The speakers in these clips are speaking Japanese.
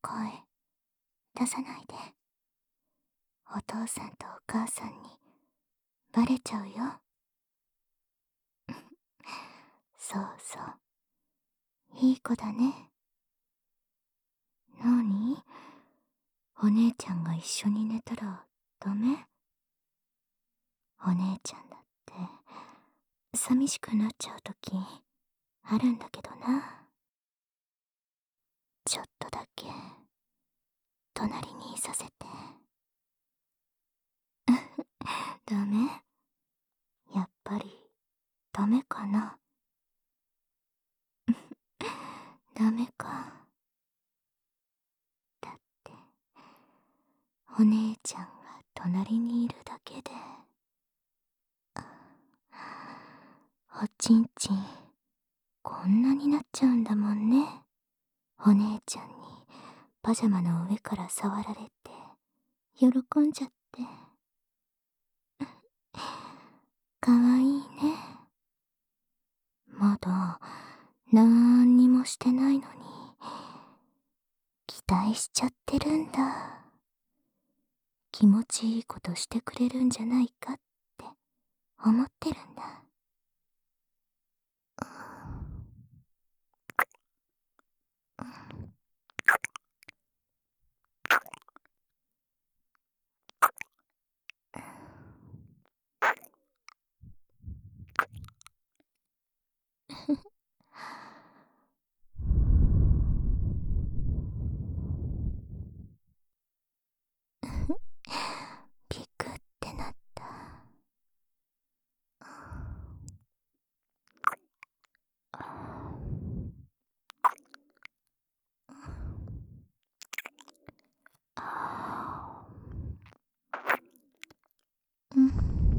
声出さないで。お父さんとお母さんにバレちゃうよ。そうそう、いい子だね。なに？お姉ちゃんが一緒に寝たらダメ？お姉ちゃんだって寂しくなっちゃうときあるんだけどな。ちょっとだけ隣にいさせて。ダメ？やっぱりダメかな。ダメか。だってお姉ちゃんが隣にいるだけでおちんちんこんなになっちゃうんだもんね。お姉ちゃんにパジャマの上から触られて喜んじゃって。かわいいね。まだなんにもしてないのに期待しちゃってるんだ。気持ちいいことしてくれるんじゃないかって思ってるんだ。ピクってなった。うん。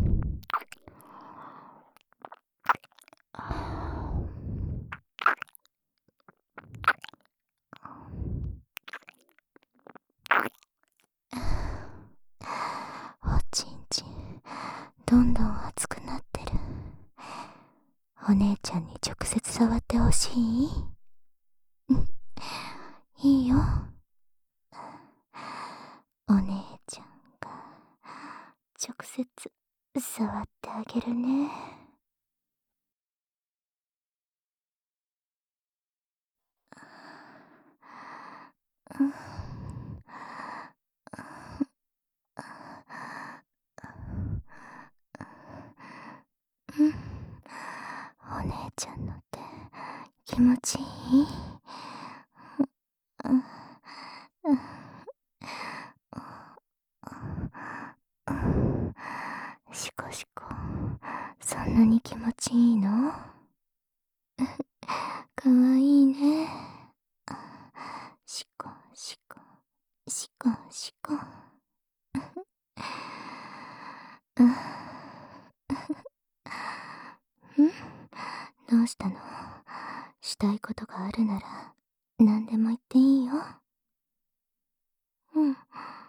おちんちんどんどん熱くなってる。お姉ちゃんに直接触ってほしい？いいよ。お姉ちゃんが直接触ってあげるね。うん。うん。お姉ちゃんの手気持ちいい？うん。うん。しこしこ、そんなに気持ちいいの？かわいいね。しこしこ、しこしこ。うん。どうしたの？したいことがあるなら何でも言っていいよ。うん。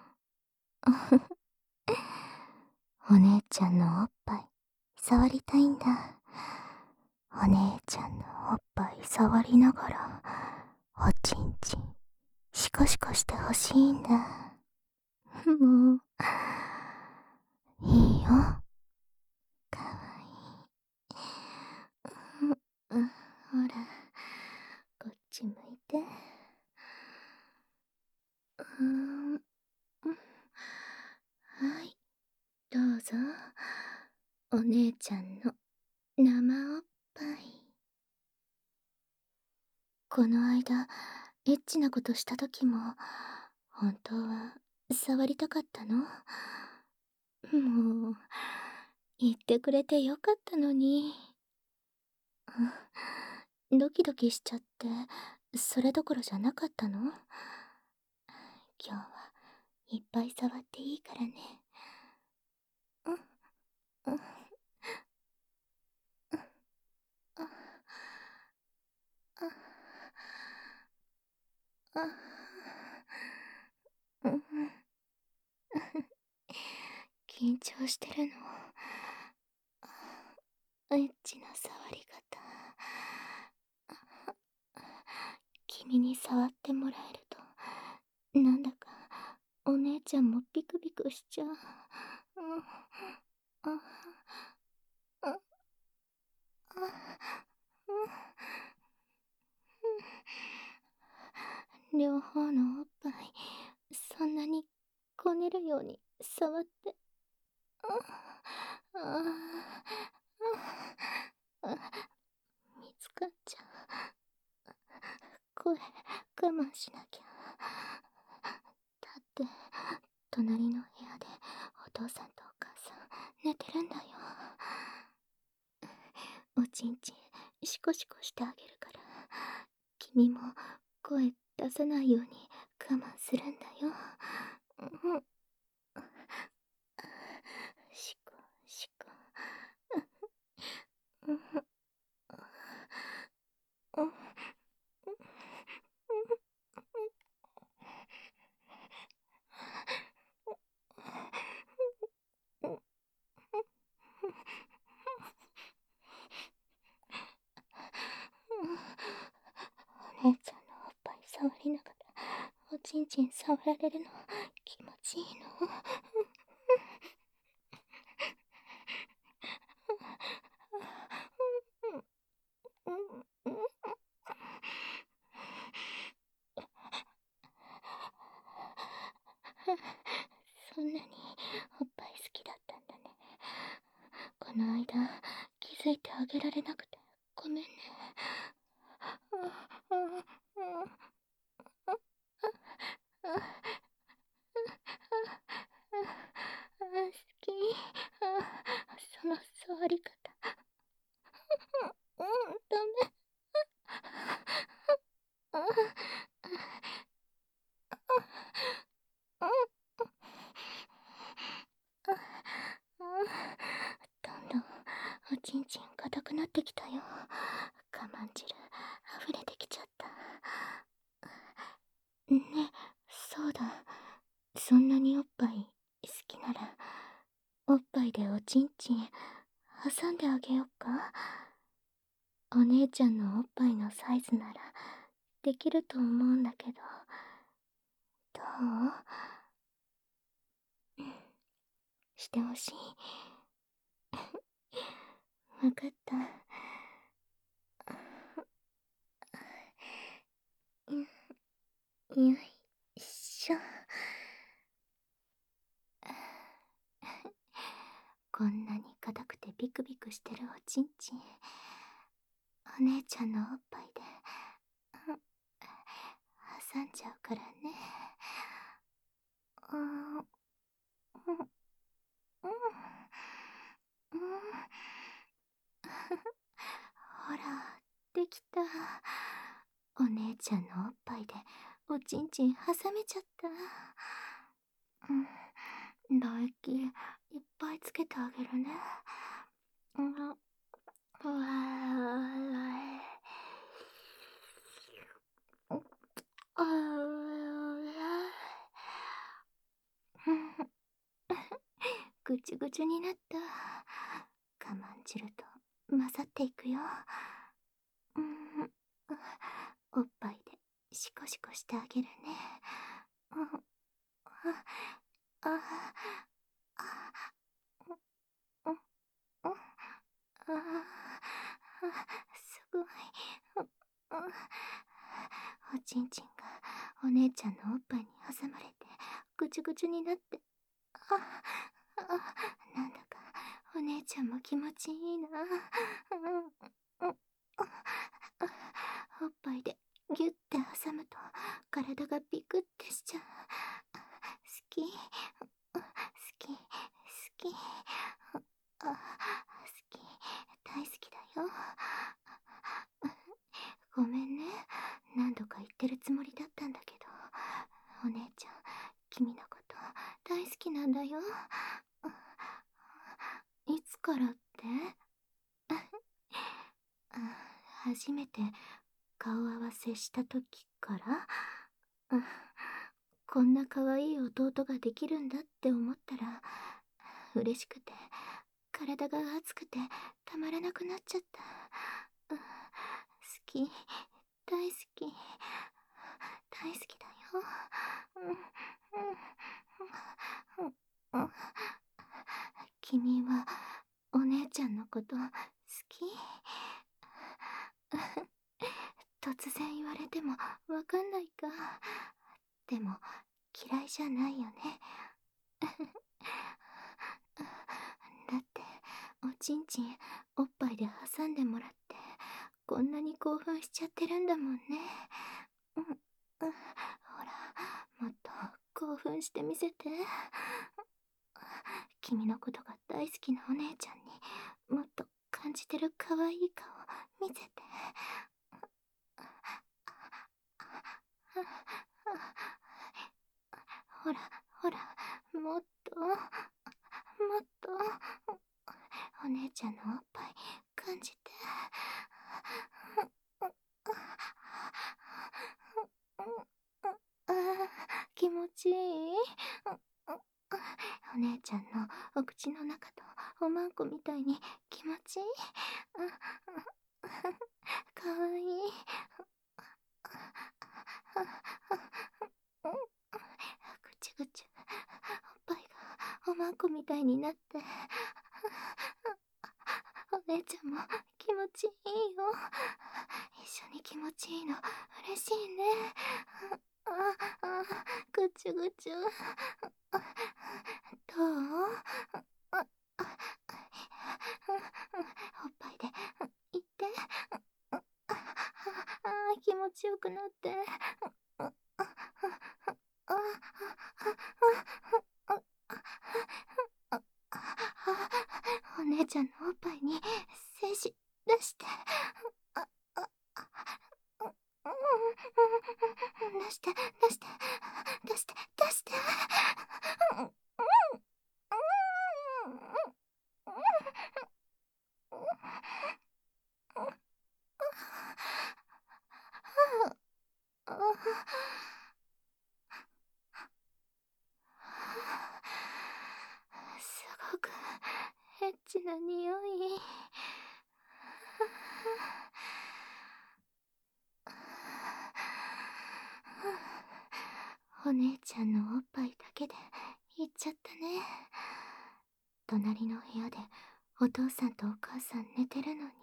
お姉ちゃんのおっぱい触りたいんだ。お姉ちゃんのおっぱい触りながらおちんちんシコシコしてほしいんだ。もういいよ。かわいい。うん、ほらこっち向いて。うん、はい、どうぞ。お姉ちゃんの生おっぱい。この間エッチなことした時も本当は触りたかったの？もう言ってくれてよかったのに。ドキドキしちゃってそれどころじゃなかったの？今日はいっぱい触っていいからね。うんうんあああうん緊張してるの？エッチな触り方君に触ってもらえるとなんだかお姉ちゃんもビクビクしちゃう。あ、あ、両方のおっぱいそんなにこねるように触って、見つかっちゃう。これ我慢しなきゃ。だって隣の部屋でお父さんとお母さん寝てるんだよ。おちんちんシコシコしてあげるから、君も声出さないように我慢するんだよ。シコシコ。お姉ちゃんのおっぱい触りながらおちんちん触られるの気持ちいいの。そんなにおっぱい好きだったんだね。この間気づいてあげられなくてごめんね。好き。その触り方。ダメ。どんどんおちんちん硬くなってきたよ。我慢汁溢れてきちゃった。ね、そうだ。そんなにおっぱい好きなら、おっぱいでおちんちん挟んであげよっか。お姉ちゃんのおっぱいのサイズならできると思うんだけど、どうしてほしい。わかった。よいしょ。こんなに硬くてビクビクしてるおちんちん、お姉ちゃんのおっぱいで挟んじゃうからね。うん、うん、うん、うん。ほら、できた。お姉ちゃんのおっぱいでおちんちん挟めちゃった。唾液いっぱいつけてあげるね。うわぐちゅぐちゅになった。我慢汁と混ざっていくよ。おっぱいでシコシコしてあげるね。あすごい。おちんちんがお姉ちゃんのおっぱいに挟まれてぐちゅぐちゅになって、なんだかお姉ちゃんも気持ちいいな。おっぱいでギュッて挟むと体がビクってしちゃう。好き、好き、好き、好き、大好きだよ。ごめんね、何度か言ってるつもりだったんだけど、お姉ちゃん君のこと大好きなんだよ。いつからって？初めて顔合わせした時から。こんな可愛い弟ができるんだって思ったら嬉しくて体が熱くてたまらなくなっちゃった。好き、大好き、大好きだよ。 君はお姉ちゃんのこと好き？突然言われてもわかんないか。でも嫌いじゃないよね。だっておちんちんおっぱいで挟んでもらってこんなに興奮しちゃってるんだもんね。ほらもっと興奮してみせて。君のことが大好きなお姉ちゃんにもっと感じてる可愛い顔見せて。ほらほら、もっともっとお姉ちゃんのおっぱい感じて。気持ちいい？お姉ちゃんのお口の中とおまんこみたいに気持ちいい？かわいい。ぐちゅぐちゅおっぱいがおまんこみたいになってお姉ちゃんも気持ちいいよ。一緒に気持ちいいの嬉しいね。ぐちゅぐちゅどう？おっぱいで言って。気持ちよくなって。お姉ちゃんのおっぱいに精子出して。出して出して出して出して。すごくエッチな匂い。お姉ちゃんのおっぱいだけで行っちゃったね。隣の部屋でお父さんとお母さん寝てるのに。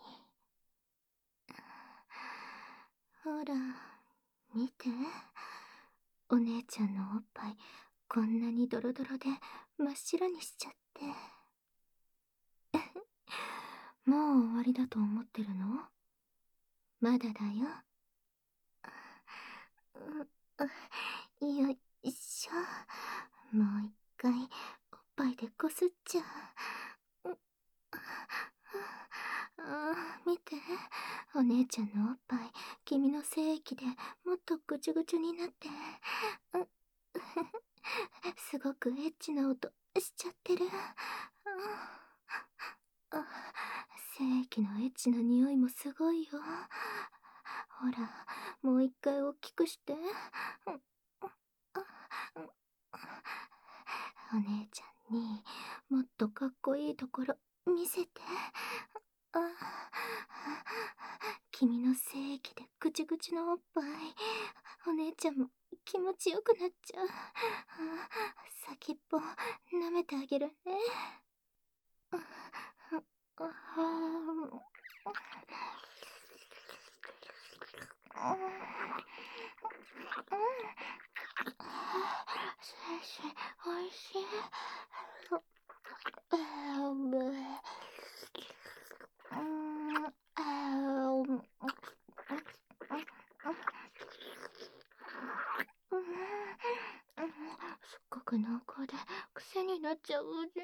ほら見て、お姉ちゃんのおっぱいこんなにドロドロで真っ白にしちゃって。もう終わりだと思ってるの？まだだよ。よいしょ。もう一回おっぱいでこすっちゃう。見て、お姉ちゃんのおっぱい君の精液でもっとぐちゅぐちゅになって、すごくエッチな音しちゃってる。精液のエッチな匂いもすごいよ。ほらもう一回大きくして。お姉ちゃんにもっとかっこいいところ見せて。君の精液でぐちぐちのおっぱいお姉ちゃんも気持ちよくなっちゃう。先っぽ舐めてあげるね。精子おいしい。すっごく濃厚で癖になっちゃうね。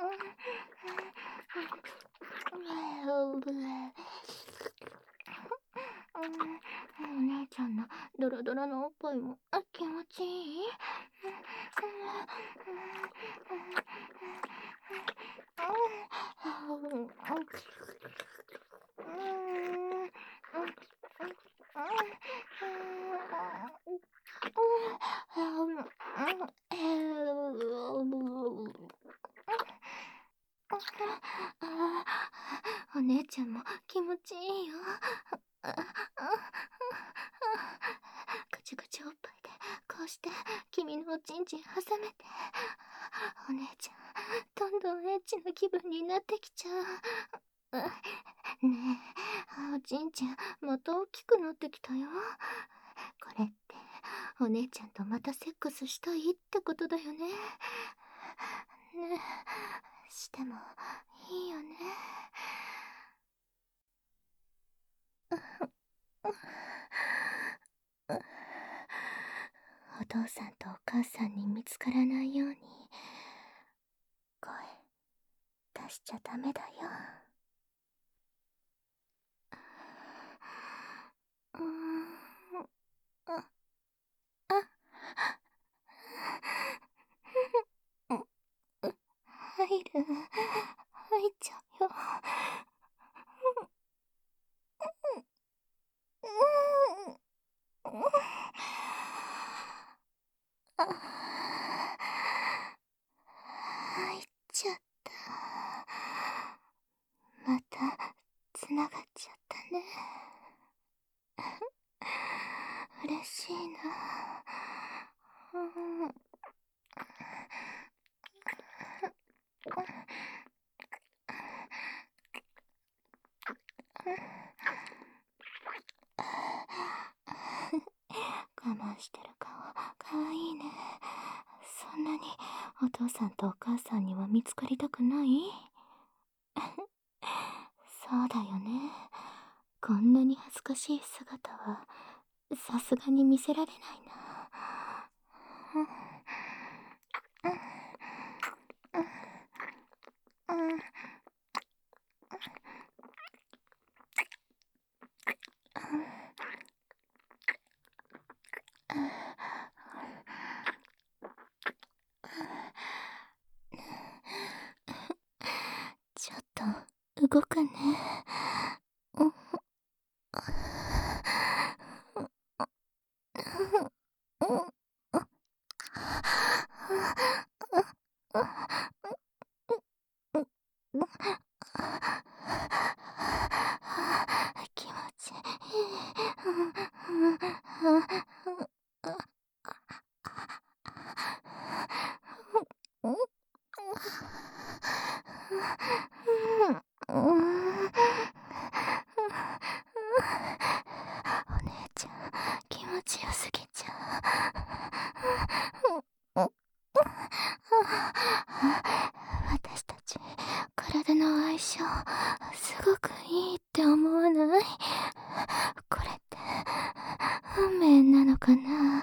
お姉ちゃんのドロドロのおっぱいも気持ちいい？お姉ちゃんも気持ちいいよ。ぐちぐちおっぱいで興うして君のおちんちん挟めて。お姉ちゃん、どんどんエッチな気分になってきちゃう。ねえ、おちんちんまた大きくなってきたよ。これってお姉ちゃんとまたセックスしたいってことだよね。ねえ、してもいいよね。お父さんとお母さんに見つからないように声出しちゃダメだよ。あ、入っちゃうよ。入っちゃった。またつながっちゃったね。嬉しいな。我慢してる顔かわいいね。そんなにお父さんとお母さんには見つかりたくない？そうだよね。こんなに恥ずかしい姿はさすがに見せられないな。ちょっと動くね。気持ちいお姉ちゃん、気持ちよすぎちゃう。私たち、体の相性、すごくいいって思わない？これって、運命なのかな？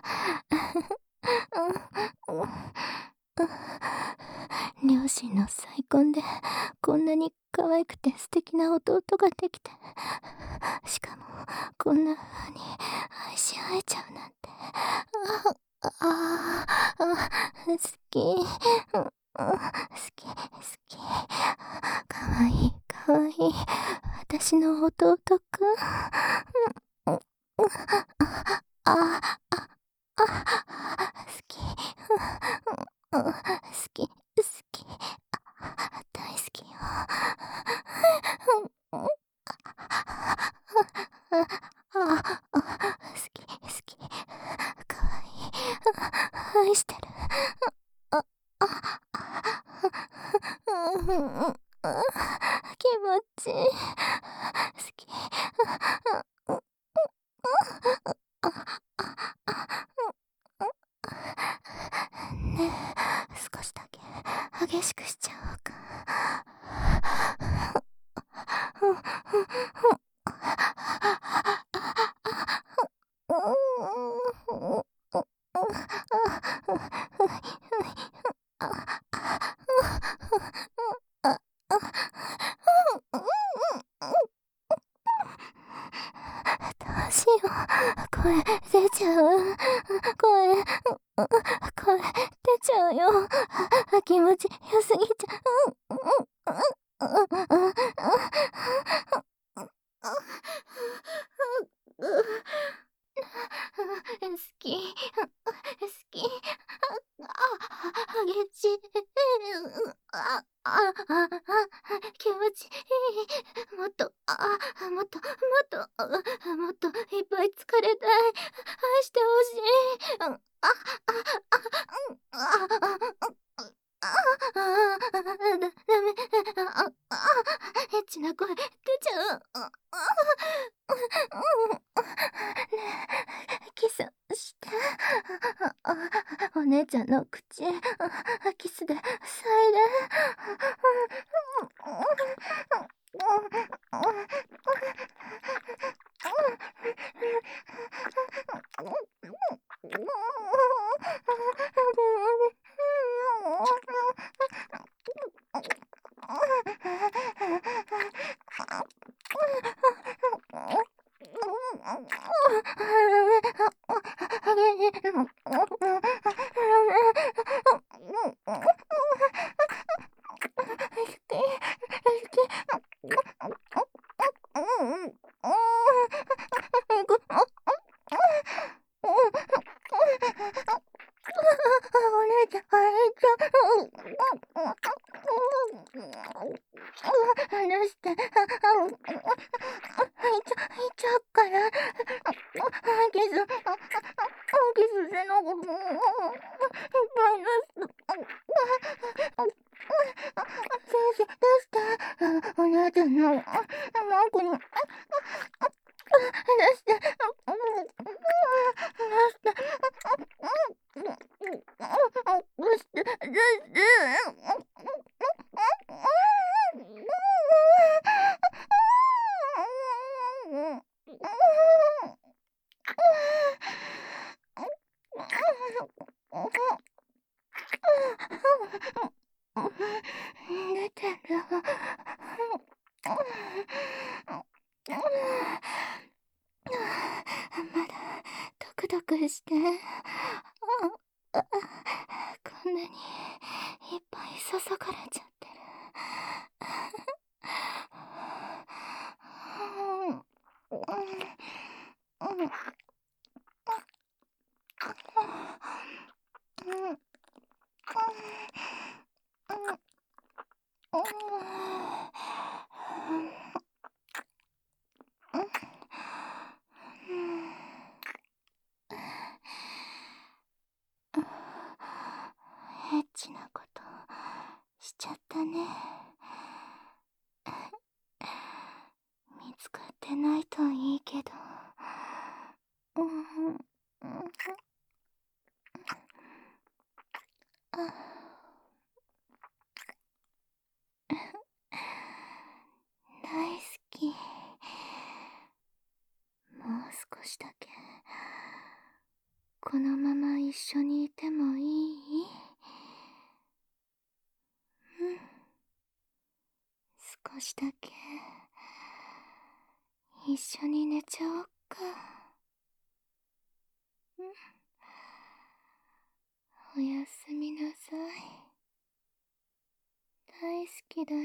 両親の再婚で、こんなに可愛くて素敵な弟ができて、しかも、こんな風に愛し合えちゃうなんて。好き。好き、好き。かわいい、かわいい。私の弟くん。好き。好き、好き。大好きよ。好き、好き。かわいい。愛してる。気持ちいい。好き。ねえ、少しだけ激しくしちゃおうか。どうしよう。声出ちゃう。声出ちゃうよ。気持ちよすぎちゃう。好き。好き。激しい。気持ちいい。 もっと、もっと、もっといっぱい疲れたい。愛してほしい。ダメ。エッチな声出ちゃう。キスして。お姉ちゃんの口、キスで塞いで。お姉ちゃん、離して。開いちゃうから。キスせなくても。いっぱい出して。先生、出して。お姉ちゃんの、マークに。出して。出して。出して。出して。出てる。まだドクドクして。こんなにいっぱい注がれちゃってる。エッチなことしちゃったね。見つかってないといいけど。大好き。もう少しだけこのまま一緒にいてもいい？少しだけ一緒に寝ちゃおっか。おやすみなさい。大好きだよ。